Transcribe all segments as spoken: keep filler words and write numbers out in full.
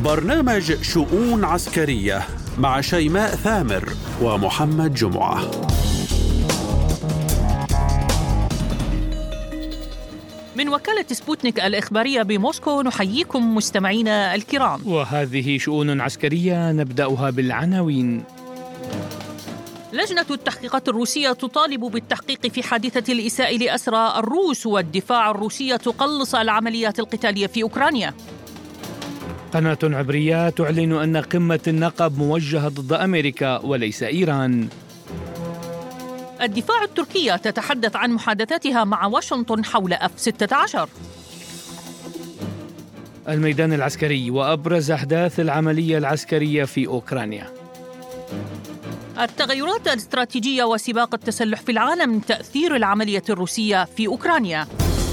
برنامج شؤون عسكرية مع شيماء ثامر ومحمد جمعة. من وكالة سبوتنيك الإخبارية بموسكو نحييكم مستمعينا الكرام، وهذه شؤون عسكرية نبدأها بالعناوين. لجنة التحقيقات الروسية تطالب بالتحقيق في حادثة الإساءة لأسرى الروس، والدفاع الروسية تقلص العمليات القتالية في أوكرانيا. قناة عبرية تعلن أن قمة النقب موجهة ضد أمريكا وليس إيران. الدفاع التركية تتحدث عن محادثاتها مع واشنطن حول أف ستة عشر. الميدان العسكري وأبرز أحداث العملية العسكرية في أوكرانيا. التغيرات الاستراتيجية وسباق التسلح في العالم، تأثير العملية الروسية في أوكرانيا.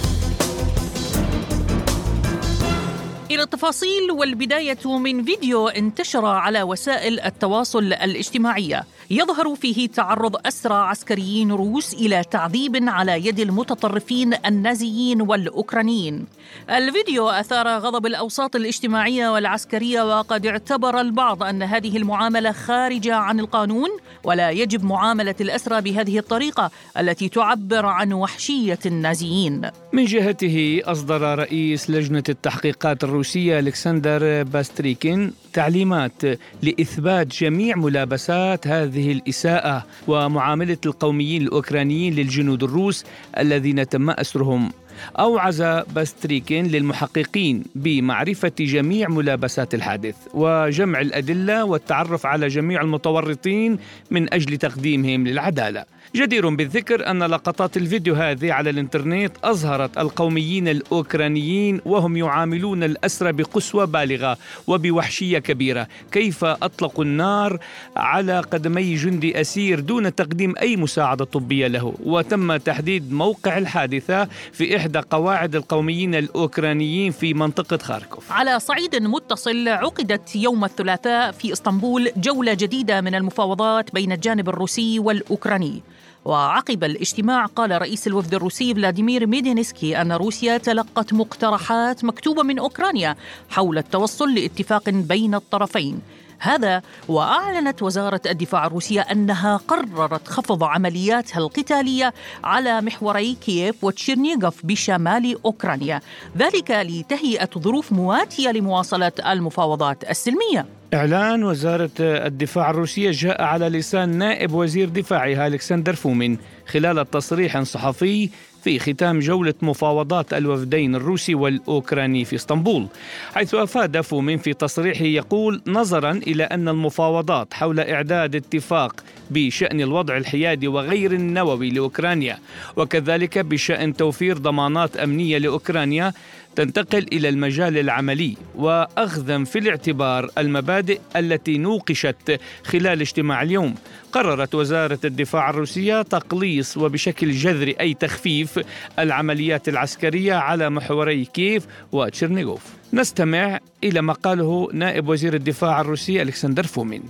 إلى التفاصيل، والبداية من فيديو انتشر على وسائل التواصل الاجتماعي يظهر فيه تعرض أسرى عسكريين روس إلى تعذيب على يد المتطرفين النازيين والأوكرانيين. الفيديو أثار غضب الأوساط الاجتماعية والعسكرية، وقد اعتبر البعض أن هذه المعاملة خارجة عن القانون، ولا يجب معاملة الأسرى بهذه الطريقة التي تعبر عن وحشية النازيين. من جهته أصدر رئيس لجنة التحقيقات الروسية ألكسندر باستريكين تعليمات لإثبات جميع ملابسات هذه الإساءة ومعاملة القوميين الأوكرانيين للجنود الروس الذين تم أسرهم. أوعز باستريكين للمحققين بمعرفة جميع ملابسات الحادث وجمع الأدلة والتعرف على جميع المتورطين من أجل تقديمهم للعدالة. جدير بالذكر أن لقطات الفيديو هذه على الإنترنت أظهرت القوميين الأوكرانيين وهم يعاملون الأسرى بقسوة بالغة وبوحشية كبيرة، كيف أطلقوا النار على قدمي جندي أسير دون تقديم أي مساعدة طبية له. وتم تحديد موقع الحادثة في إحدى قواعد القوميين الأوكرانيين في منطقة خاركوف. على صعيد متصل، عقدت يوم الثلاثاء في اسطنبول جولة جديدة من المفاوضات بين الجانب الروسي والأوكراني. وعقب الاجتماع قال رئيس الوفد الروسي فلاديمير ميدينسكي أن روسيا تلقت مقترحات مكتوبة من أوكرانيا حول التوصل لاتفاق بين الطرفين. هذا وأعلنت وزارة الدفاع الروسية أنها قررت خفض عملياتها القتالية على محوري كييف وتشيرنيغوف بشمال أوكرانيا، ذلك لتهيئة ظروف مواتية لمواصلة المفاوضات السلمية. إعلان وزارة الدفاع الروسية جاء على لسان نائب وزير دفاعها ألكسندر فومين خلال تصريح صحفي في ختام جولة مفاوضات الوفدين الروسي والأوكراني في اسطنبول، حيث أفاد فومين في تصريحه يقول: نظرا إلى أن المفاوضات حول إعداد اتفاق بشأن الوضع الحيادي وغير النووي لأوكرانيا، وكذلك بشأن توفير ضمانات أمنية لأوكرانيا، تنتقل إلى المجال العملي، وأخذا في الاعتبار المبادئ التي نوقشت خلال اجتماع اليوم، قررت وزارة الدفاع الروسية تقليص وبشكل جذري أي تخفيف العمليات العسكرية على محوري كييف وتشيرنيغوف. نستمع إلى ما قاله نائب وزير الدفاع الروسي ألكسندر فومين.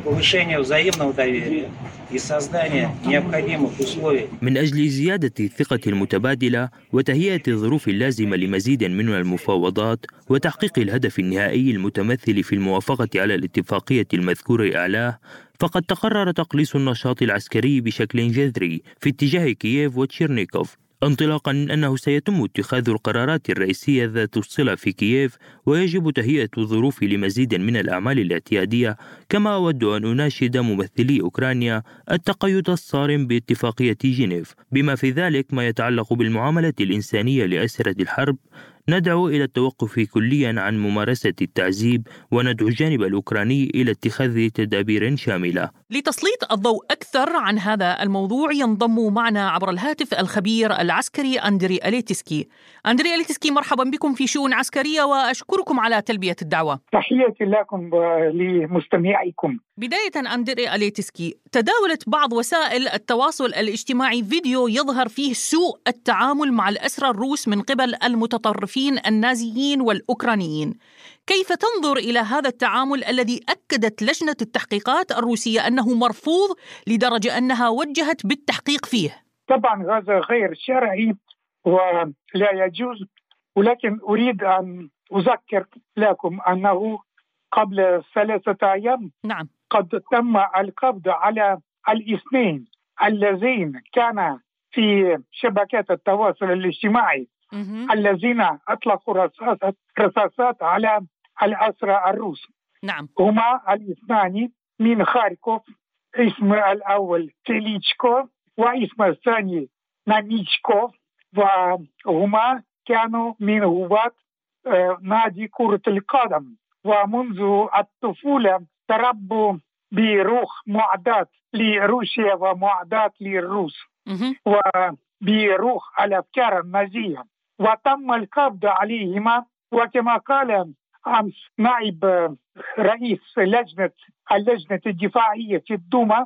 من أجل زيادة الثقة المتبادلة وتهيئة الظروف اللازمة لمزيد من المفاوضات وتحقيق الهدف النهائي المتمثل في الموافقة على الاتفاقية المذكور أعلاه، فقد تقرر تقليص النشاط العسكري بشكل جذري في اتجاه كييف وتشيرنيغوف، انطلاقا من أنه سيتم اتخاذ القرارات الرئيسية ذات الصلة في كييف، ويجب تهيئة الظروف لمزيد من الأعمال الاعتيادية. كما أود أن أناشد ممثلي أوكرانيا التقيد الصارم باتفاقية جنيف بما في ذلك ما يتعلق بالمعاملة الإنسانية لأسرى الحرب. ندعو إلى التوقف كليا عن ممارسة التعذيب، وندعو الجانب الأوكراني إلى اتخاذ تدابير شاملة. لتسليط الضوء أكثر عن هذا الموضوع ينضم معنا عبر الهاتف الخبير العسكري أندري أليتسكي. أندري أليتسكي، مرحبا بكم في شؤون عسكرية، وأشكركم على تلبية الدعوة. تحياتي لكم ولمستمعيكم. بداية أندري أليتسكي، تداولت بعض وسائل التواصل الاجتماعي فيديو يظهر فيه سوء التعامل مع الأسرى الروس من قبل المتطرفين النازيين والأوكرانيين. كيف تنظر إلى هذا التعامل الذي أكدت لجنة التحقيقات الروسية أنه مرفوض لدرجة أنها وجهت بالتحقيق فيه؟ طبعا هذا غير شرعي ولا يجوز، ولكن أريد أن أذكر لكم أنه قبل ثلاثة أيام نعم. قد تم القبض على الاثنين الذين كان في شبكات التواصل الاجتماعي مه. الذين أطلقوا رصاصات, رصاصات على الأسرى الروس. نعم. هما الاثنان من خاركوف، اسم الأول تيليتشكو واسم الثاني نانيتشكوف، وهما كانوا من هواة نادي كرة القدم، ومنذ الطفولة تربوا بروح معاداة لروسيا ومعاداة للروس وبروح الأفكار النازية، وتم القبض عليهما. وكما قال أمس نائب رئيس لجنة اللجنة الدفاعية في الدوما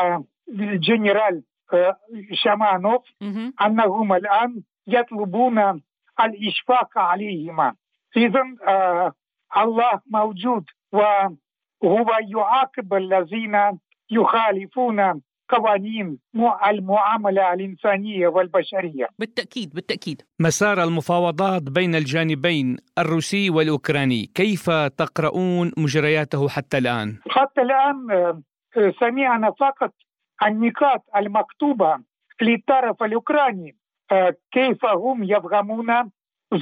الجنرال شامانوف أنهم الآن يطلبون الإشفاق عليهما. إذن آه الله موجود وهو يعاقب الذين يخالفون قوانين المعاملة الإنسانية والبشرية. بالتأكيد بالتأكيد. مسار المفاوضات بين الجانبين الروسي والأوكراني، كيف تقرؤون مجرياته حتى الآن؟ حتى الآن آه سمعنا فقط النقاط المكتوبة للطرف الأوكراني، آه كيف هم يفهمون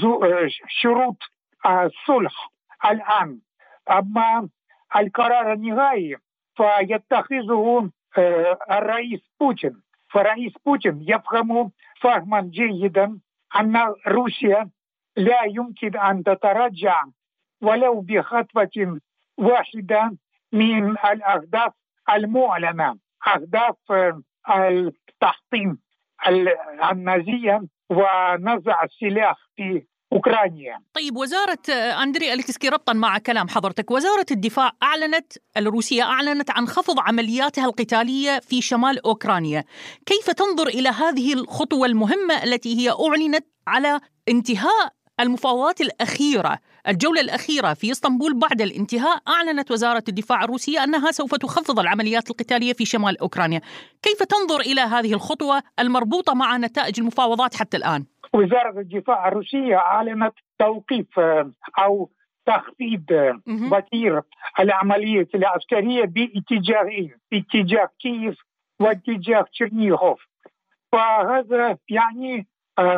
شروط الصلح الآن. أما القرار النهائي فيتخذه الرئيس بوتين، فرئيس بوتين يفهم فهما جيدا أن روسيا لا يمكن أن تتراجع ولو بخطوة واحدة من الأهداف المعلنة، أهداف التحطيم النازية ونزع السلاح في أوكرانيا. طيب، وزارة أندري أليتسكي ربطا مع كلام حضرتك، وزارة الدفاع أعلنت الروسية أعلنت عن خفض عملياتها القتالية في شمال أوكرانيا. كيف تنظر إلى هذه الخطوة المهمة التي هي أعلنت على انتهاء المفاوضات الأخيرة، الجولة الأخيرة في اسطنبول؟ بعد الانتهاء أعلنت وزارة الدفاع الروسية أنها سوف تخفض العمليات القتالية في شمال أوكرانيا. كيف تنظر إلى هذه الخطوة المربوطة مع نتائج المفاوضات حتى الآن؟ وزارة الدفاع الروسية أعلنت توقيف أو تخفيض وتيرة العملية العسكرية باتجاهين، اتجاه كييف واتجاه تشيرنيغوف. فهذا يعني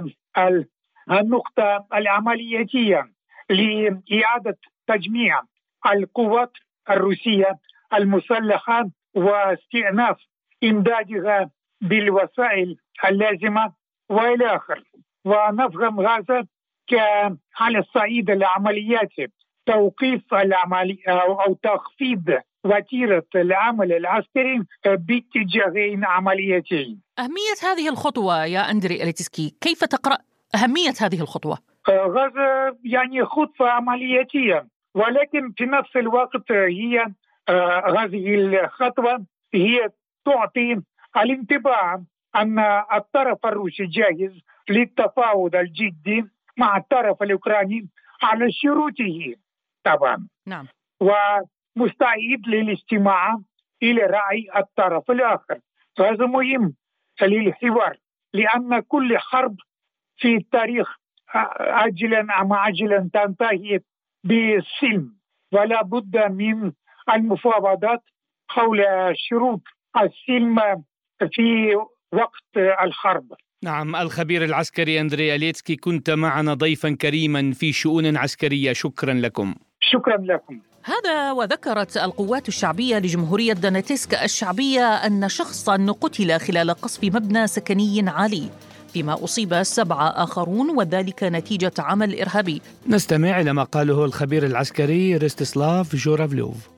النقطة العملياتية لإعادة تجميع القوات الروسية المسلحة واستئناف إمدادها بالوسائل اللازمة وإلى آخره. ونفهم هذا على الصعيد العملياتي توقيف العملية أو تخفيض وتيرة العمل العسكري باتجاهين عملياتين. أهمية هذه الخطوة يا أندري أليتسكي، كيف تقرأ أهمية هذه الخطوة؟ هذا يعني خطوة عملياتية، ولكن في نفس الوقت هي آه هذه الخطوة هي تعطي الانطباع أن الطرف الروسي جاهز للتفاوض الجدي مع الطرف الأوكراني على شروطه طبعا. نعم. ومستعد للاستماع إلى رأي الطرف الآخر. هذا مهم للحوار، لأن كل حرب في التاريخ عاجلا أم عاجلا تنتهي بالسلم، ولا بد من المفاوضات حول شروط السلم في وقت الحرب. نعم، الخبير العسكري أندري أليتسكي، كنت معنا ضيفا كريما في شؤون عسكرية، شكرا لكم. شكرا لكم. هذا وذكرت القوات الشعبية لجمهورية دونيتسك الشعبية أن شخصا قتل خلال قصف مبنى سكني عالي، فيما أصيب سبعة آخرون، وذلك نتيجة عمل إرهابي. نستمع إلى ما قاله الخبير العسكري رستسلاف جورافلوف.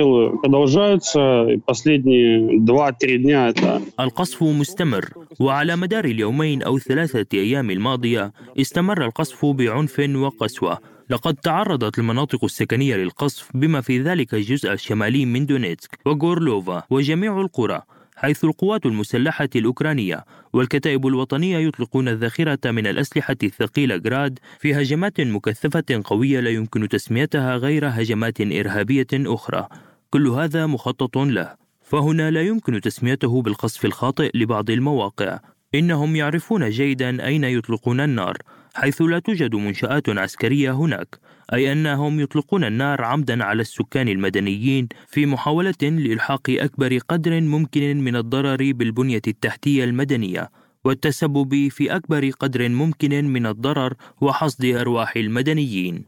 القصف مستمر، وعلى مدار اليومين أو الثلاثة أيام الماضية استمر القصف بعنف وقسوة. لقد تعرضت المناطق السكنية للقصف بما في ذلك الجزء الشمالي من دونيتسك وغورلوفا وجميع القرى، حيث القوات المسلحة الأوكرانية والكتائب الوطنية يطلقون الذخيرة من الأسلحة الثقيلة جراد في هجمات مكثفة قوية لا يمكن تسميتها غير هجمات إرهابية أخرى. كل هذا مخطط له، فهنا لا يمكن تسميته بالقصف الخاطئ لبعض المواقع. إنهم يعرفون جيدا أين يطلقون النار. حيث لا توجد منشآت عسكرية هناك، أي أنهم يطلقون النار عمدا على السكان المدنيين في محاولة لإلحاق أكبر قدر ممكن من الضرر بالبنية التحتية المدنية والتسبب في أكبر قدر ممكن من الضرر وحصد أرواح المدنيين.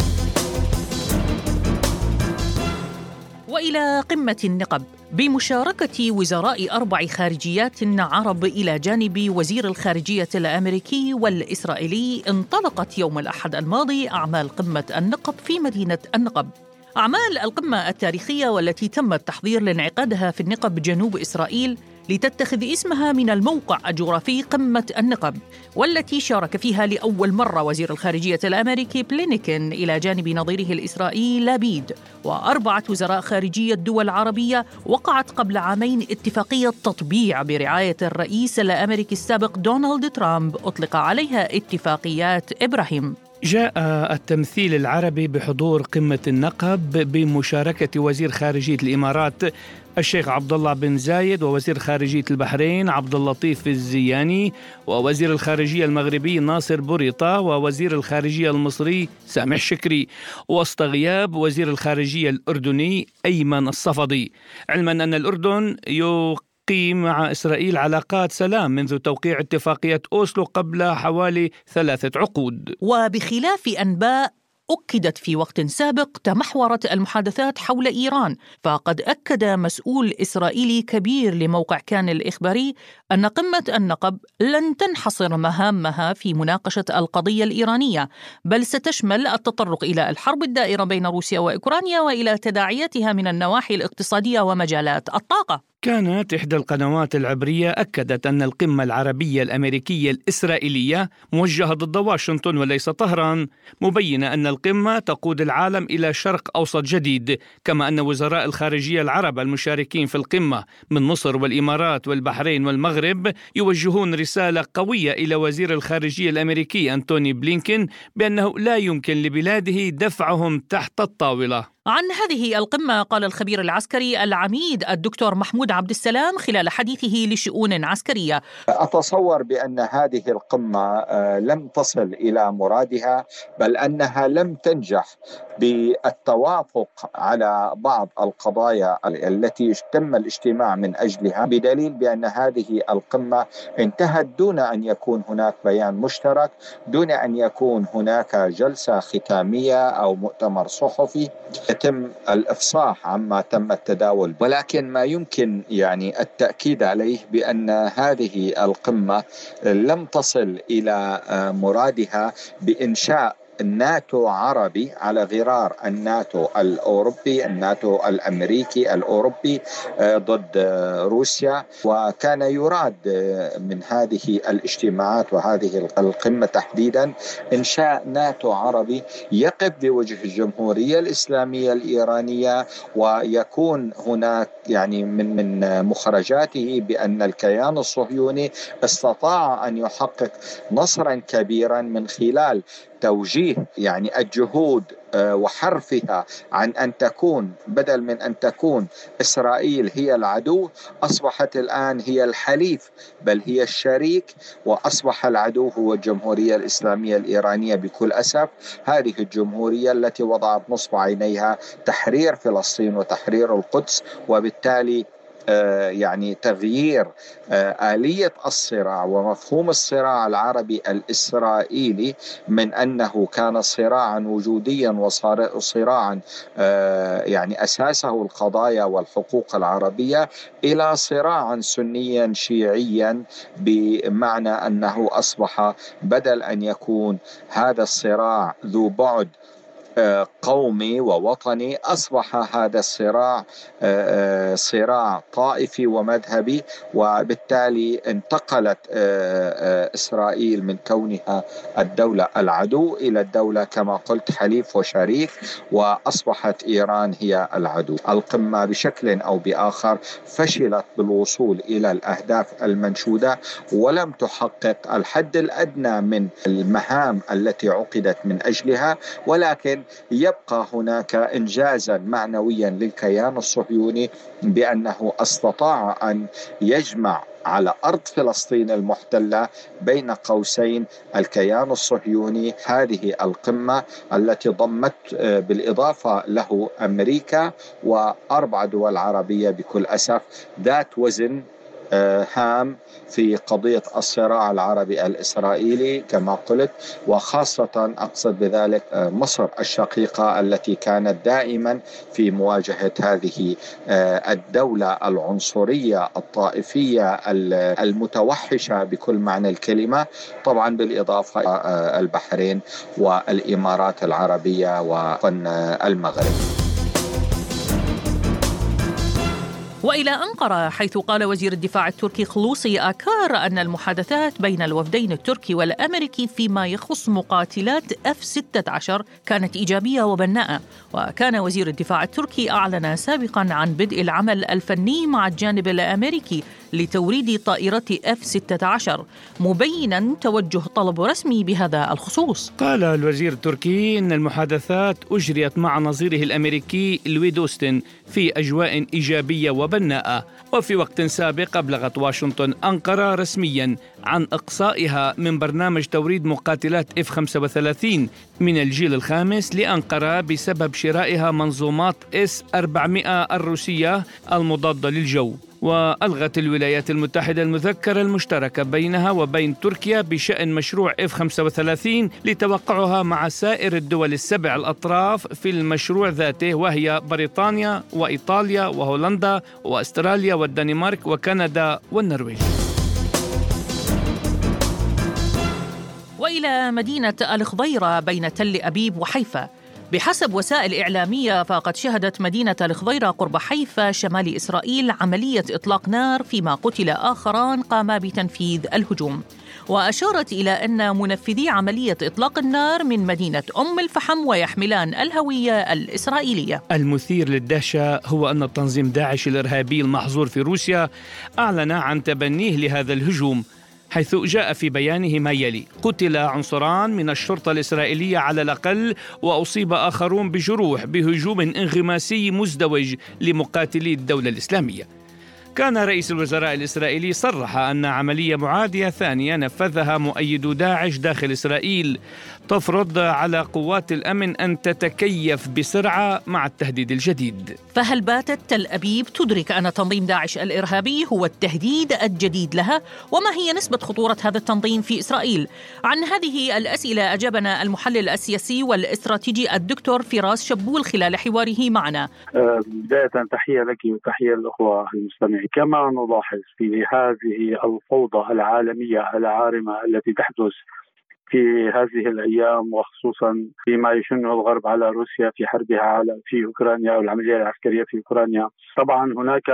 وإلى قمة النقب بمشاركة وزراء أربع خارجيات عرب إلى جانب وزير الخارجية الأمريكي والإسرائيلي، انطلقت يوم الأحد الماضي أعمال قمة النقب في مدينة النقب. أعمال القمة التاريخية والتي تم التحضير لانعقادها في النقب جنوب إسرائيل لتتخذ اسمها من الموقع الجغرافي قمة النقب، والتي شارك فيها لأول مرة وزير الخارجية الأمريكي بلينكين إلى جانب نظيره الإسرائيلي لابيد، وأربعة وزراء خارجية دول عربية. وقعت قبل عامين اتفاقية تطبيع برعاية الرئيس الأمريكي السابق دونالد ترامب أطلق عليها اتفاقيات إبراهيم. جاء التمثيل العربي بحضور قمة النقب بمشاركة وزير خارجية الإمارات الشيخ عبد الله بن زايد، ووزير خارجية البحرين عبد اللطيف الزياني، ووزير الخارجية المغربي ناصر بوريطة، ووزير الخارجية المصري سامح شكري، وسط غياب وزير الخارجية الأردني أيمن الصفدي، علما أن الأردن يقيم مع إسرائيل علاقات سلام منذ توقيع اتفاقية أوسلو قبل حوالي ثلاثة عقود. وبخلاف أنباء أكدت في وقت سابق تمحورت المحادثات حول إيران، فقد أكد مسؤول إسرائيلي كبير لموقع كان الإخباري أن قمة النقب لن تنحصر مهامها في مناقشة القضية الإيرانية، بل ستشمل التطرق إلى الحرب الدائرة بين روسيا وأوكرانيا وإلى تداعياتها من النواحي الاقتصادية ومجالات الطاقة. كانت إحدى القنوات العبرية أكدت أن القمة العربية الأمريكية الإسرائيلية موجهة ضد واشنطن وليس طهران، مبينة أن القمة تقود العالم إلى شرق أوسط جديد، كما أن وزراء الخارجية العرب المشاركين في القمة من مصر والإمارات والبحرين والمغرب يوجهون رسالة قوية إلى وزير الخارجية الأمريكي أنتوني بلينكين بأنه لا يمكن لبلاده دفعهم تحت الطاولة. عن هذه القمة قال الخبير العسكري العميد الدكتور محمود عبد السلام خلال حديثه لشؤون عسكرية: أتصور بأن هذه القمة لم تصل إلى مرادها، بل أنها لم تنجح بالتوافق على بعض القضايا التي تم الاجتماع من أجلها، بدليل بأن هذه القمة انتهت دون أن يكون هناك بيان مشترك، دون أن يكون هناك جلسة ختامية أو مؤتمر صحفي يتم الإفصاح عما تم التداول. ولكن ما يمكن يعني التأكيد عليه بأن هذه القمة لم تصل إلى مرادها بإنشاء الناتو عربي على غرار الناتو الأوروبي، الناتو الأمريكي الأوروبي ضد روسيا. وكان يراد من هذه الاجتماعات وهذه القمة تحديدا إنشاء ناتو عربي يقف بوجه الجمهورية الإسلامية الإيرانية، ويكون هناك يعني من من مخرجاته بأن الكيان الصهيوني استطاع أن يحقق نصرا كبيرا من خلال توجيه يعني الجهود وحرفها عن أن تكون، بدل من أن تكون إسرائيل هي العدو، أصبحت الآن هي الحليف، بل هي الشريك، وأصبح العدو هو الجمهورية الإسلامية الإيرانية بكل أسف. هذه الجمهورية التي وضعت نصب عينيها تحرير فلسطين وتحرير القدس، وبالتالي يعني تغيير آلية الصراع ومفهوم الصراع العربي الإسرائيلي من أنه كان صراعا وجوديا وصراعا يعني أساسه القضايا والحقوق العربية إلى صراعا سنيا شيعيا، بمعنى أنه أصبح بدل أن يكون هذا الصراع ذو بعد قومي ووطني، أصبح هذا الصراع صراع طائفي ومذهبي. وبالتالي انتقلت إسرائيل من كونها الدولة العدو إلى الدولة كما قلت حليف وشريك، وأصبحت إيران هي العدو. القمة بشكل أو بآخر فشلت بالوصول إلى الأهداف المنشودة، ولم تحقق الحد الأدنى من المهام التي عقدت من أجلها، ولكن يبقى هناك إنجازا معنويا للكيان الصهيوني بأنه استطاع أن يجمع على أرض فلسطين المحتلة بين قوسين الكيان الصهيوني. هذه القمة التي ضمت بالإضافة له أمريكا وأربع دول عربية بكل أسف ذات وزن هام في قضية الصراع العربي الإسرائيلي كما قلت، وخاصة أقصد بذلك مصر الشقيقة التي كانت دائما في مواجهة هذه الدولة العنصرية الطائفية المتوحشة بكل معنى الكلمة، طبعا بالإضافة البحرين والإمارات العربية والمغرب. وإلى أنقرة، حيث قال وزير الدفاع التركي خلوصي آكار أن المحادثات بين الوفدين التركي والأمريكي فيما يخص مقاتلات إف ستة عشر كانت إيجابية وبناءة. وكان وزير الدفاع التركي أعلن سابقا عن بدء العمل الفني مع الجانب الأمريكي لتوريد طائرة إف ستة عشر، مبينا توجه طلب رسمي بهذا الخصوص. قال الوزير التركي إن المحادثات أجريت مع نظيره الأمريكي لويد أوستن في أجواء إيجابية وبناءة. وفي وقت سابق أبلغت واشنطن أنقرة رسميا عن إقصائها من برنامج توريد مقاتلات إف خمسة وثلاثين من الجيل الخامس لأنقرة بسبب شرائها منظومات إس أربعمائة الروسية المضادة للجو. وألغت الولايات المتحدة المذكرة المشتركة بينها وبين تركيا بشأن مشروع إف خمسة وثلاثين لتوقعها مع سائر الدول السبع الأطراف في المشروع ذاته، وهي بريطانيا وإيطاليا وهولندا وأستراليا والدنمارك وكندا والنرويج. وإلى مدينة الخضيرة بين تل أبيب وحيفا. بحسب وسائل إعلامية، فقد شهدت مدينة الخضيرة قرب حيفا شمال إسرائيل عملية إطلاق نار، فيما قتل آخران قاما بتنفيذ الهجوم. وأشارت إلى أن منفذي عملية إطلاق النار من مدينة أم الفحم ويحملان الهوية الإسرائيلية. المثير للدهشة هو أن تنظيم داعش الإرهابي المحظور في روسيا أعلن عن تبنيه لهذا الهجوم، حيث جاء في بيانه ما يلي: قتل عنصران من الشرطة الإسرائيلية على الأقل، وأصيب آخرون بجروح بهجوم انغماسي مزدوج لمقاتلي الدولة الإسلامية. كان رئيس الوزراء الإسرائيلي صرح أن عملية معادية ثانية نفذها مؤيدو داعش داخل إسرائيل تفرض على قوات الأمن أن تتكيف بسرعة مع التهديد الجديد. فهل باتت تل أبيب تدرك أن تنظيم داعش الإرهابي هو التهديد الجديد لها؟ وما هي نسبة خطورة هذا التنظيم في إسرائيل؟ عن هذه الأسئلة أجابنا المحلل السياسي والاستراتيجي الدكتور فراس شبول خلال حواره معنا. بداية تحية لك وتحية للأخوة المستمعين. كما نلاحظ في هذه الفوضى العالمية العارمة التي تحدث في هذه الأيام، وخصوصا فيما يشنه الغرب على روسيا في حربها على في أوكرانيا والعملية العسكرية في أوكرانيا، طبعا هناك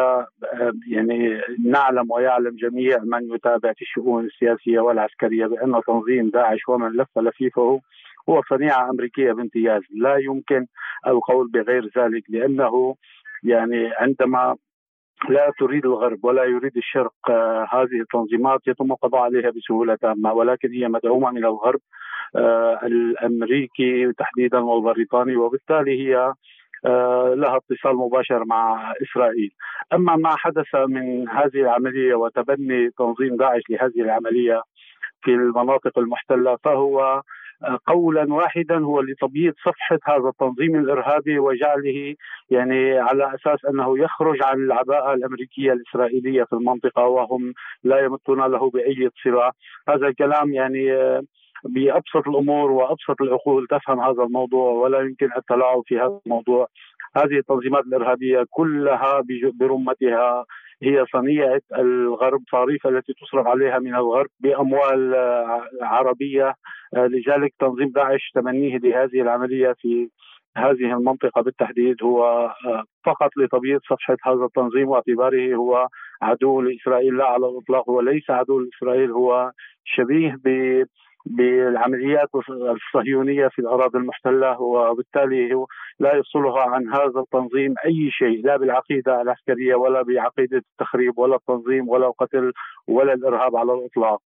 يعني نعلم ويعلم جميع من يتابع في الشؤون السياسية والعسكرية بأن تنظيم داعش ومن لف لفيفه هو صنيعة أمريكية بامتياز. لا يمكن القول بغير ذلك، لأنه يعني عندما لا تريد الغرب ولا يريد الشرق آه هذه التنظيمات يتم القضاء عليها بسهولة تامة، ولكن هي مدعومة من الغرب آه الأمريكي تحديدا والبريطاني، وبالتالي هي آه لها اتصال مباشر مع إسرائيل. أما ما حدث من هذه العملية وتبني تنظيم داعش لهذه العملية في المناطق المحتلة، فهو قولا واحدا هو لتبييض صفحة هذا التنظيم الإرهابي وجعله يعني على أساس أنه يخرج عن العباءة الأمريكية الإسرائيلية في المنطقة، وهم لا يمتون له بأي صلة. هذا الكلام يعني بأبسط الأمور وأبسط العقول تفهم هذا الموضوع، ولا يمكن التلاعب في هذا الموضوع. هذه التنظيمات الإرهابية كلها برمتها هي صنيعة الغرب، صارفة التي تصرف عليها من الغرب بأموال عربية. لذلك تنظيم داعش تمنيه لهذه العملية في هذه المنطقة بالتحديد هو فقط لتبييض صفحة هذا التنظيم، واعتباره هو عدو لإسرائيل. لا على الإطلاق، هو ليس عدو لإسرائيل، هو شبيه ب بالعمليات الصهيونية في الأراضي المحتلة، وبالتالي هو لا يفصلها عن هذا التنظيم أي شيء، لا بالعقيدة العسكرية ولا بعقيدة التخريب ولا التنظيم ولا القتل ولا الإرهاب على الإطلاق.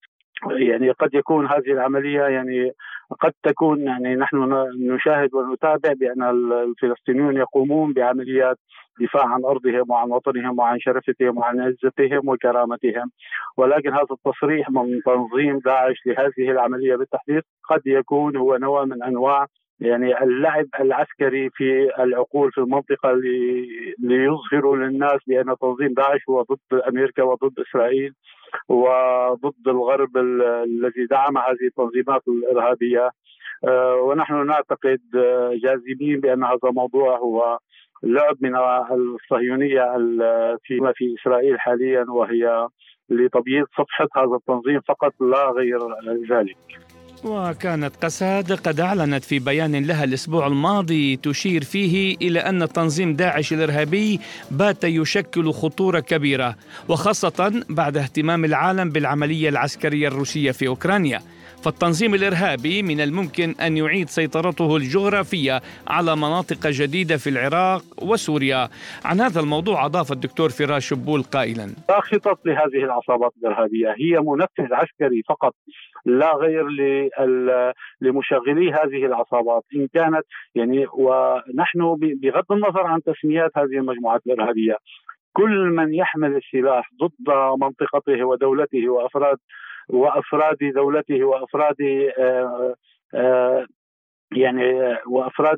يعني قد يكون هذه العملية يعني قد تكون يعني نحن نشاهد ونتابع بأن الفلسطينيون يقومون بعمليات دفاع عن أرضهم وعن وطنهم وعن شرفتهم وعن عزتهم وكرامتهم، ولكن هذا التصريح من تنظيم داعش لهذه العملية بالتحديد قد يكون هو نوع من أنواع يعني اللعب العسكري في العقول في المنطقة ليظهروا للناس بأن تنظيم داعش هو ضد أمريكا وضد إسرائيل وضد الغرب الذي دعم هذه التنظيمات الإرهابية. ونحن نعتقد جازمين بأن هذا الموضوع هو لعب من الصهيونية فيما في إسرائيل حاليا، وهي لتبييض صفحة هذا التنظيم فقط لا غير ذلك. وكانت قسد قد أعلنت في بيان لها الأسبوع الماضي تشير فيه إلى أن تنظيم داعش الإرهابي بات يشكل خطورة كبيرة، وخاصة بعد اهتمام العالم بالعملية العسكرية الروسية في أوكرانيا. فالتنظيم الإرهابي من الممكن أن يعيد سيطرته الجغرافية على مناطق جديدة في العراق وسوريا. عن هذا الموضوع أضاف الدكتور فراس شبول قائلا: لا خطط لهذه العصابات الإرهابية، هي منفذ عسكري فقط لا غير لمشغلي هذه العصابات إن كانت يعني. ونحن بغض النظر عن تسميات هذه المجموعات الإرهابية، كل من يحمل السلاح ضد منطقته ودولته وأفراد وأفراد دولته وأفراد آآ آآ يعني وأفراد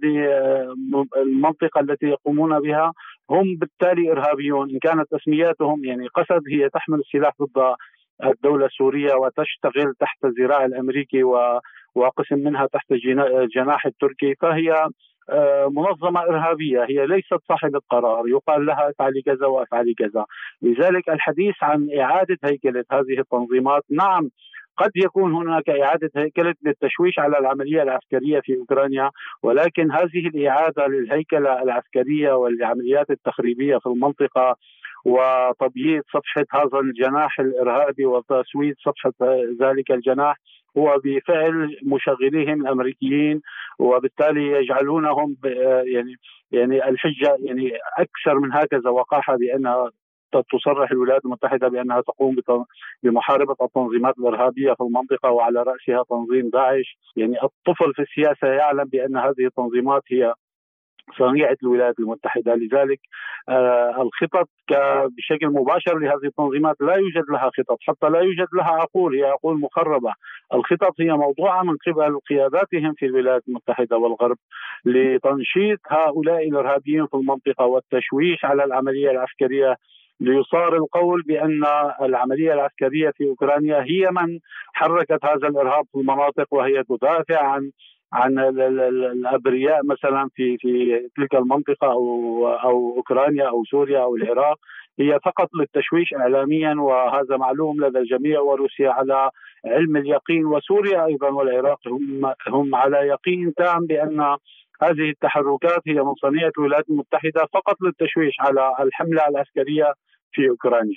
المنطقة التي يقومون بها هم بالتالي إرهابيون. إن كانت تسمياتهم يعني قسد هي تحمل السلاح ضد الدولة السورية وتشتغل تحت الذراع الأمريكي وقسم منها تحت الجناح التركي، فهي منظمة إرهابية، هي ليست صاحبة قرار يقال لها افعلي كذا وافعلي كذا. لذلك الحديث عن إعادة هيكلة هذه التنظيمات، نعم قد يكون هناك إعادة هيكلة للتشويش على العملية العسكرية في أوكرانيا، ولكن هذه الإعادة للهيكلة العسكرية والعمليات التخريبية في المنطقة وتبييض صفحة هذا الجناح الإرهابي وتسويد صفحة ذلك الجناح هو بفعل مشغليهم الأمريكيين، وبالتالي يجعلونهم يعني يعني الحجة يعني أكثر من هكذا وقاحة بأن تصرح الولايات المتحدة بأنها تقوم بمحاربة التنظيمات الإرهابية في المنطقة وعلى رأسها تنظيم داعش. يعني الطفل في السياسة يعلم بأن هذه التنظيمات هي صنيعة الولايات المتحدة. لذلك آه الخطط بشكل مباشر لهذه التنظيمات لا يوجد لها خطط، حتى لا يوجد لها عقول، هي عقول مخربة. الخطط هي موضوعة من قبل قياداتهم في الولايات المتحدة والغرب لتنشيط هؤلاء الإرهابيين في المنطقة والتشويش على العملية العسكرية، ليصار القول بأن العملية العسكرية في أوكرانيا هي من حركت هذا الإرهاب في المناطق، وهي تدافع عن عن الأبرياء مثلا في في تلك المنطقة أو أو أوكرانيا أو سوريا أو العراق. هي فقط للتشويش إعلاميا، وهذا معلوم لدى الجميع، وروسيا على علم اليقين، وسوريا أيضا والعراق هم هم على يقين تام بأن هذه التحركات هي من صنيعة الولايات المتحدة فقط للتشويش على الحملة العسكرية في أوكرانيا.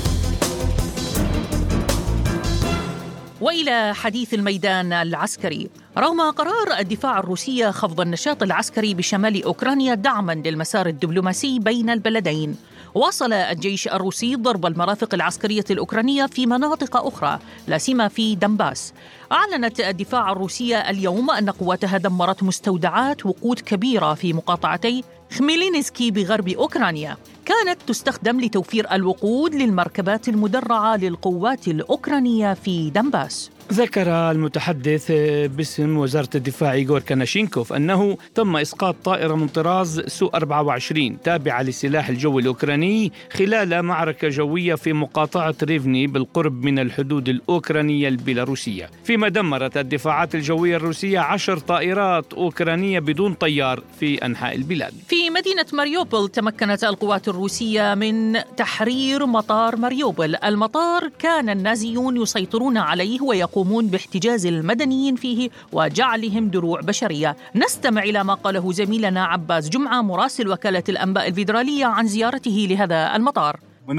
وإلى حديث الميدان العسكري. رغم قرار الدفاع الروسية خفض النشاط العسكري بشمال أوكرانيا دعما للمسار الدبلوماسي بين البلدين، واصل الجيش الروسي ضرب المرافق العسكرية الأوكرانية في مناطق أخرى لا سيما في دنباس. أعلنت الدفاع الروسية اليوم أن قواتها دمرت مستودعات وقود كبيرة في مقاطعتي خميلينسكي بغرب أوكرانيا، كانت تستخدم لتوفير الوقود للمركبات المدرعة للقوات الأوكرانية في دنباس. ذكر المتحدث باسم وزارة الدفاع إيغور كاناشينكوف أنه تم إسقاط طائرة من طراز سو أربعة وعشرين تابعة للسلاح الجوي الأوكراني خلال معركة جوية في مقاطعة ريفني بالقرب من الحدود الأوكرانية البيلاروسية، فيما دمرت الدفاعات الجوية الروسية عشر طائرات أوكرانية بدون طيار في أنحاء البلاد. في مدينة ماريوبول تمكنت القوات الروسية من تحرير مطار ماريوبول. المطار كان النازيون يسيطرون عليه ويقومون باحتجاز المدنيين فيه وجعلهم دروع بشرية. نستمع إلى ما قاله زميلنا عباس جمعة مراسل وكالة الأنباء الفيدرالية عن زيارته لهذا المطار.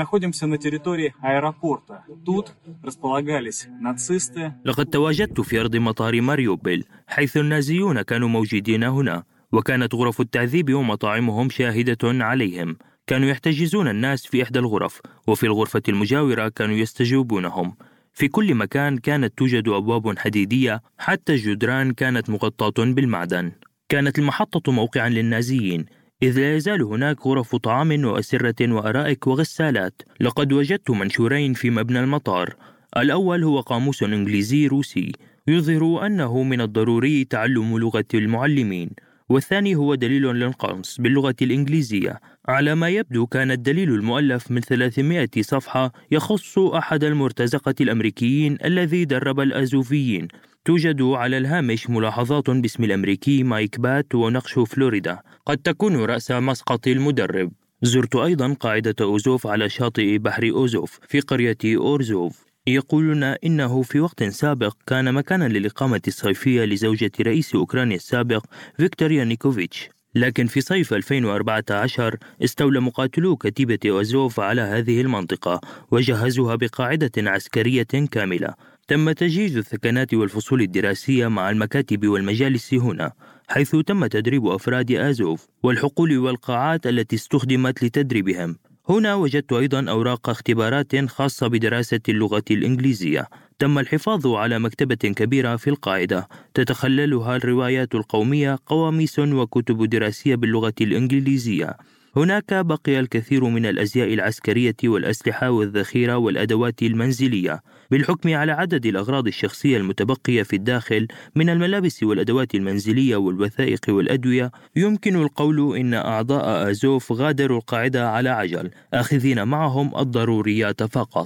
لقد تواجدت في أرض مطار ماريوبول حيث النازيون كانوا موجودين هنا، وكانت غرف التعذيب ومطاعمهم شاهدة عليهم. كانوا يحتجزون الناس في إحدى الغرف، وفي الغرفة المجاورة كانوا يستجوبونهم. في كل مكان كانت توجد أبواب حديدية، حتى الجدران كانت مغطاة بالمعدن. كانت المحطة موقعا للنازيين، إذ لا يزال هناك غرف طعام وأسرة وأرائك وغسالات. لقد وجدت منشورين في مبنى المطار. الأول هو قاموس إنجليزي روسي يظهر أنه من الضروري تعلم لغة المعلمين، والثاني هو دليل للقنص باللغة الإنجليزية. على ما يبدو كان الدليل المؤلف من ثلاثمائة صفحة يخص أحد المرتزقة الأمريكيين الذي درب الأزوفيين. توجد على الهامش ملاحظات باسم الأمريكي مايك بات ونقش فلوريدا، قد تكون رأس مسقط المدرب. زرت أيضا قاعدة أوزوف على شاطئ بحر أوزوف في قرية أورزوف. يقولون إنه في وقت سابق كان مكانا للإقامة الصيفية لزوجة رئيس أوكرانيا السابق فيكتور يانوكوفيتش، لكن في صيف ألفين وأربعة عشر استولى مقاتلو كتيبة أوزوف على هذه المنطقة وجهزوها بقاعدة عسكرية كاملة. تم تجهيز الثكنات والفصول الدراسية مع المكاتب والمجالس هنا، حيث تم تدريب أفراد أزوف والحقول والقاعات التي استخدمت لتدريبهم. هنا وجدت أيضا أوراق اختبارات خاصة بدراسة اللغة الإنجليزية. تم الحفاظ على مكتبة كبيرة في القاعدة تتخللها الروايات القومية، قواميس وكتب دراسية باللغة الإنجليزية. هناك بقي الكثير من الأزياء العسكرية والأسلحة والذخيرة والأدوات المنزلية. بالحكم على عدد الأغراض الشخصية المتبقية في الداخل من الملابس والأدوات المنزلية والوثائق والأدوية، يمكن القول إن أعضاء أزوف غادروا القاعدة على عجل، آخذين معهم الضروريات فقط.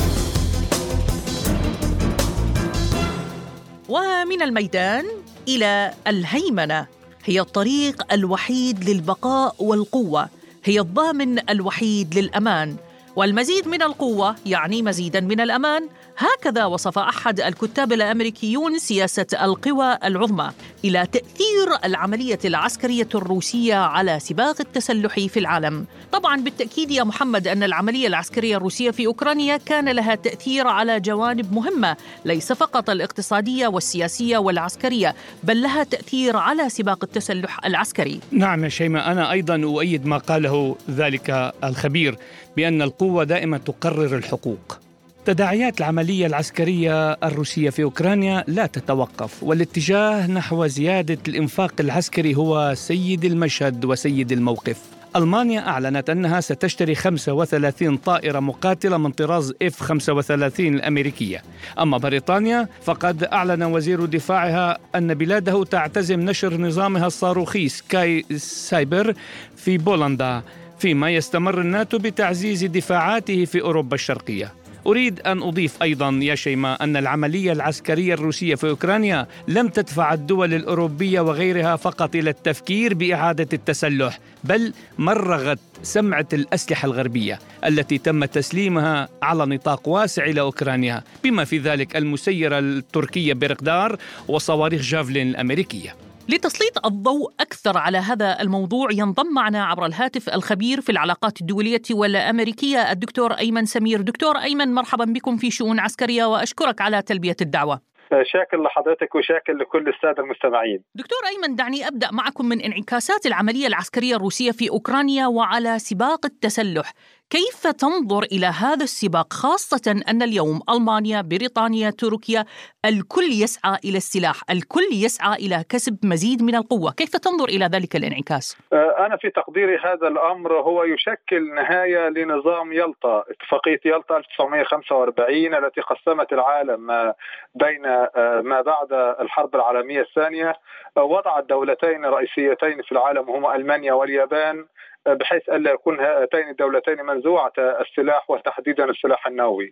ومن الميدان إلى الهيمنة، هي الطريق الوحيد للبقاء والقوة، هي الضامن الوحيد للأمان، والمزيد من القوة يعني مزيداً من الأمان. هكذا وصف أحد الكتاب الأمريكيون سياسة القوى العظمى إلى تأثير العملية العسكرية الروسية على سباق التسلح في العالم. طبعاً بالتأكيد يا محمد أن العملية العسكرية الروسية في أوكرانيا كان لها تأثير على جوانب مهمة، ليس فقط الاقتصادية والسياسية والعسكرية، بل لها تأثير على سباق التسلح العسكري. نعم يا شيماء، أنا أيضاً أؤيد ما قاله ذلك الخبير بأن القوة دائما تقرر الحقوق. تداعيات العملية العسكرية الروسية في أوكرانيا لا تتوقف، والاتجاه نحو زيادة الإنفاق العسكري هو سيد المشهد وسيد الموقف. ألمانيا أعلنت أنها ستشتري خمسة وثلاثين طائرة مقاتلة من طراز إف خمسة وثلاثين الأمريكية. أما بريطانيا فقد أعلن وزير دفاعها أن بلاده تعتزم نشر نظامها الصاروخي سكاي سايبر في بولندا، فيما يستمر الناتو بتعزيز دفاعاته في أوروبا الشرقية. أريد أن أضيف أيضا يا شيماء أن العملية العسكرية الروسية في أوكرانيا لم تدفع الدول الأوروبية وغيرها فقط إلى التفكير بإعادة التسلح، بل مرغت سمعة الأسلحة الغربية التي تم تسليمها على نطاق واسع إلى أوكرانيا، بما في ذلك المسيرة التركية بيرقدار وصواريخ جافلين الأمريكية. لتسليط الضوء أكثر على هذا الموضوع ينضم معنا عبر الهاتف الخبير في العلاقات الدولية والأمريكية الدكتور أيمن سمير. دكتور أيمن، مرحبا بكم في شؤون عسكرية وأشكرك على تلبية الدعوة. شاكر لحضرتك وشاكر لكل السادة المستمعين. دكتور أيمن، دعني أبدأ معكم من انعكاسات العملية العسكرية الروسية في أوكرانيا وعلى سباق التسلح. كيف تنظر إلى هذا السباق، خاصة أن اليوم ألمانيا، بريطانيا، تركيا، الكل يسعى إلى السلاح، الكل يسعى إلى كسب مزيد من القوة. كيف تنظر إلى ذلك الانعكاس؟ أنا في تقديري هذا الأمر هو يشكل نهاية لنظام يلطا، اتفاقية يلطا ألف وتسعمائة وخمسة وأربعين التي قسمت العالم بين ما بعد الحرب العالمية الثانية. وضعت دولتين رئيسيتين في العالم هما ألمانيا واليابان، بحيث ألا يكون هاتين الدولتين منزوعة السلاح وتحديدا السلاح النووي.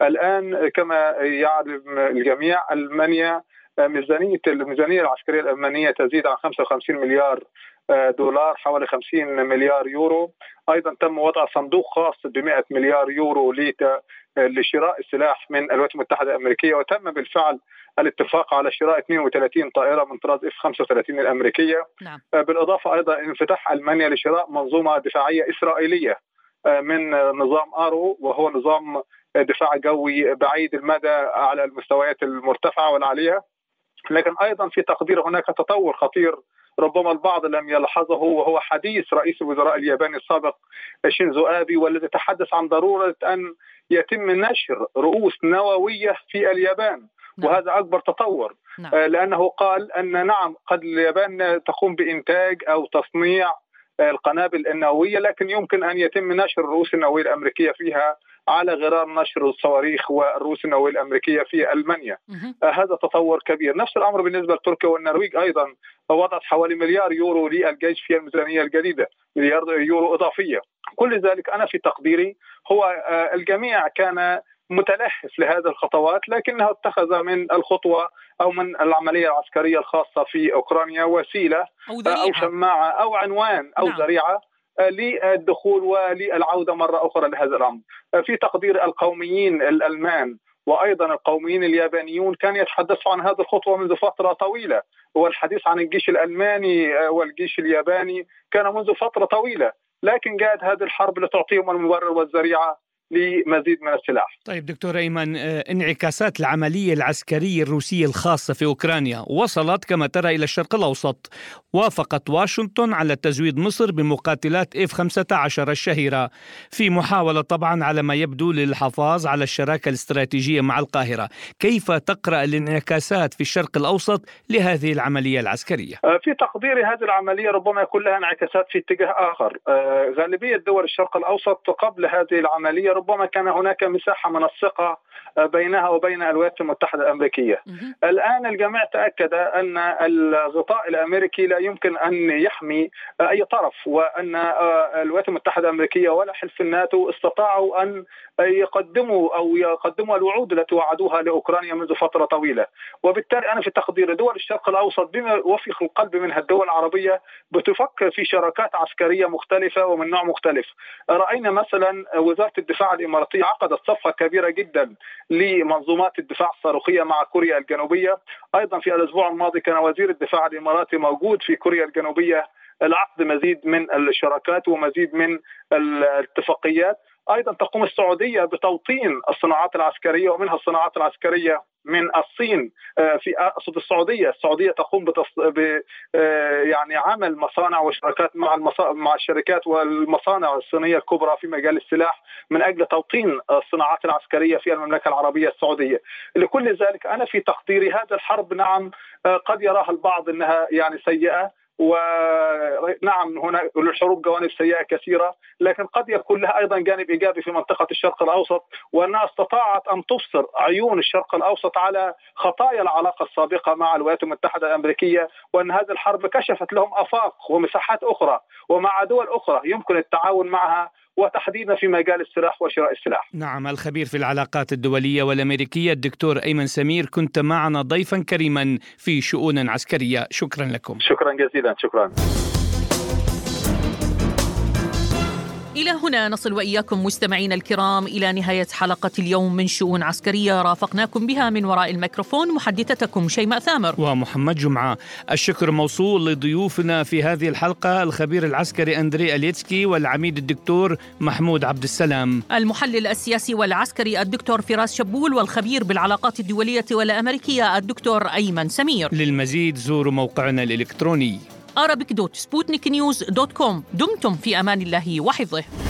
الآن كما يعلم الجميع ألمانيا ميزانية الميزانية العسكرية الألمانية تزيد عن خمسة وخمسين مليار دولار، حوالي خمسين مليار يورو. أيضا تم وضع صندوق خاص بمئة مليار يورو لشراء السلاح من الولايات المتحدة الأمريكية، وتم بالفعل الاتفاق على شراء اثنين وثلاثين طائرة من طراز إف خمسة وثلاثين الأمريكية. نعم. بالإضافة أيضا انفتاح ألمانيا لشراء منظومة دفاعية إسرائيلية من نظام آرو، وهو نظام دفاع جوي بعيد المدى على المستويات المرتفعة والعالية. لكن أيضا في تقدير هناك تطور خطير ربما البعض لم يلاحظه، وهو حديث رئيس الوزراء الياباني السابق شينزو آبي، والذي تحدث عن ضرورة أن يتم نشر رؤوس نووية في اليابان. نعم. وهذا أكبر تطور. نعم. لأنه قال أن نعم قد اليابان تقوم بإنتاج أو تصنيع القنابل النووية، لكن يمكن أن يتم نشر الرؤوس النووية الأمريكية فيها على غرار نشر الصواريخ والرؤوس النووية الأمريكية في ألمانيا. آه هذا تطور كبير. نفس الأمر بالنسبة لتركيا والنرويج، أيضا وضعت حوالي مليار يورو للجيش في الميزانية الجديدة، مليار يورو إضافية. كل ذلك أنا في تقديري هو آه الجميع كان متلهف لهذه الخطوات، لكنه اتخذ من الخطوة أو من العملية العسكرية الخاصة في أوكرانيا وسيلة أو, أو شماعة أو عنوان أو نعم. ذريعة للدخول وللعودة مرة أخرى لهذا الأمر. في تقدير القوميين الألمان وأيضا القوميين اليابانيون كان يتحدثوا عن هذه الخطوة منذ فترة طويلة، والحديث عن الجيش الألماني والجيش الياباني كان منذ فترة طويلة، لكن جاءت هذه الحرب لتعطيهم المبرر والذريعة لمزيد من السلاح. طيب دكتور أيمن، انعكاسات العملية العسكرية الروسية الخاصة في أوكرانيا وصلت كما ترى إلى الشرق الأوسط. وافقت واشنطن على تزويد مصر بمقاتلات إف خمسة عشر الشهيرة في محاولة طبعا على ما يبدو للحفاظ على الشراكة الاستراتيجية مع القاهرة. كيف تقرأ الانعكاسات في الشرق الأوسط لهذه العملية العسكرية؟ في تقديري هذه العملية ربما يكون لها انعكاسات في اتجاه آخر. غالبية دول الشرق الأوسط قبل هذه العملية ربما كان هناك مساحة من الثقة بينها وبين الولايات المتحدة الأمريكية. الآن الجميع تأكد أن الغطاء الأمريكي لا يمكن أن يحمي أي طرف، وأن الولايات المتحدة الأمريكية ولا حلف الناتو استطاعوا أن يقدموا أو يقدموا الوعود التي وعدوها لأوكرانيا منذ فترة طويلة. وبالتالي أنا في تقدير دول الشرق الأوسط بما وفق القلب منها الدول العربية بتفكر في شراكات عسكرية مختلفة ومن نوع مختلف. رأينا مثلا وزارة الدفاع الإماراتية عقدت صفقة كبيرة جدا لمنظومات الدفاع الصاروخية مع كوريا الجنوبية. أيضا في الأسبوع الماضي كان وزير الدفاع الإماراتي موجود في كوريا الجنوبية لعقد مزيد من الشراكات ومزيد من الاتفاقيات. أيضا تقوم السعودية بتوطين الصناعات العسكرية ومنها الصناعات العسكرية من الصين. في أقصد السعودية السعودية تقوم بتص... ب... يعني عمل مصانع وشراكات مع المص... مع الشركات والمصانع الصينية الكبرى في مجال السلاح من أجل توطين الصناعات العسكرية في المملكة العربية السعودية. لكل ذلك أنا في تقديري هذا الحرب نعم قد يراها البعض أنها يعني سيئة، ونعم هناك للحروب جوانب سيئة كثيرة، لكن قد يكون لها أيضا جانب إيجابي في منطقة الشرق الأوسط، وأنها استطاعت أن تبصر عيون الشرق الأوسط على خطايا العلاقة السابقة مع الولايات المتحدة الأمريكية، وأن هذه الحرب كشفت لهم آفاق ومساحات أخرى ومع دول أخرى يمكن التعاون معها، وتحديدا في مجال السلاح وشراء السلاح. نعم، الخبير في العلاقات الدولية والأمريكية الدكتور أيمن سمير، كنت معنا ضيفا كريما في شؤون عسكرية. شكرا لكم. شكرا جزيلا. شكرا. إلى هنا نصل وإياكم مستمعين الكرام إلى نهاية حلقة اليوم من شؤون عسكرية، رافقناكم بها من وراء الميكروفون محدثتكم شيماء ثامر ومحمد جمعة. الشكر موصول لضيوفنا في هذه الحلقة، الخبير العسكري أندري أليتسكي والعميد الدكتور محمود عبد السلام، المحلل السياسي والعسكري الدكتور فراس شبول، والخبير بالعلاقات الدولية والأمريكية الدكتور أيمن سمير. للمزيد زوروا موقعنا الإلكتروني arabic دوت سبوتنيك نيوز دوت كوم. دمتم في أمان الله وحفظه.